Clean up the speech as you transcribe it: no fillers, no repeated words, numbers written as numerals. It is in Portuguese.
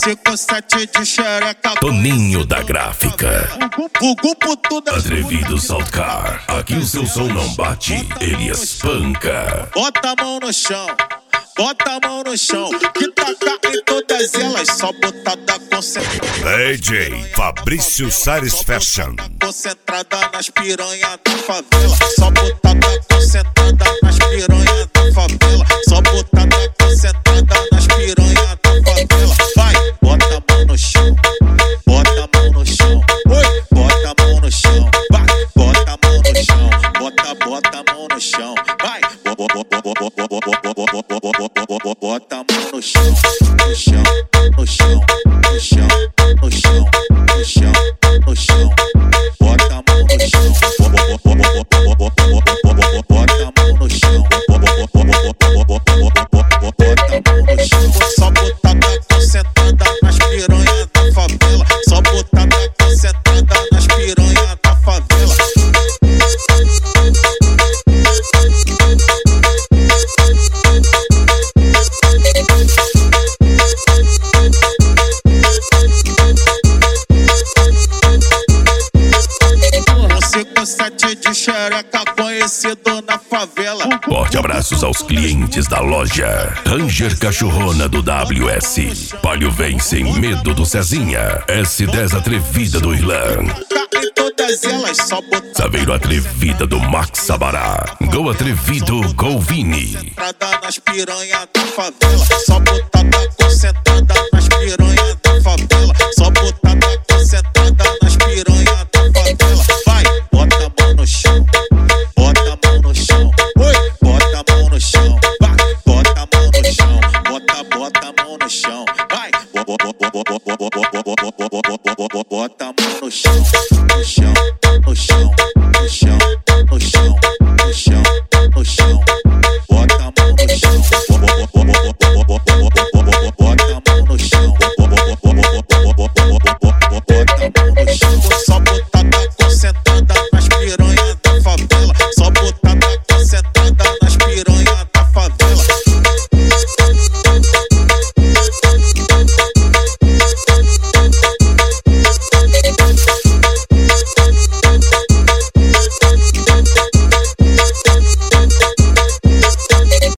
Você com sete de xereca. Toninho da Gráfica. O grupo tudo é Atrevido Saltcar. Aqui o seu som não bate, ele espanca. Bota a mão no chão, bota a mão no chão. Que taca em todas elas, só botada concentrada. DJ Fabrício Sares Fashion. Concentrada nas piranha da favela. Só botada concentrada nas piranha da favela. Só botada concentrada nas piranha da favela. Vai, bota a mão no chão, bota a mão no chão. Oi, bota a mão no chão. Vai, bota a mão no chão. Bota a mão no chão. Vai, bota a mão no chão, no chão, no chão, no chão, no chão, no chão, no chão. Bota a mão no chão, bota a mão no chão, bota a mão no chão. Só botada concentrada nas piranha da favela. Só botada concentrada nas piranha da favela. Você com sete de xereca, conhecido na favela. Forte abraços aos clientes da loja Ranger Cachorrona do WS. Palio vem sem medo do Cezinha. S10 Atrevida do Irlan. Em todas elas, só botada Saveiro Atrevida do Max Sabará. Gol Atrevido, Gol Vini. nas piranha da favela. Só botada concentrada nas piranha da favela. Só botada concentrada nas piranha da favela. Vai, bota a mão no chão, bota a mão no chão. Oi, bota a mão no chão. Vai, bota a mão no chão. Bota a mão no chão. Vai, bota a mão no chão, no chão.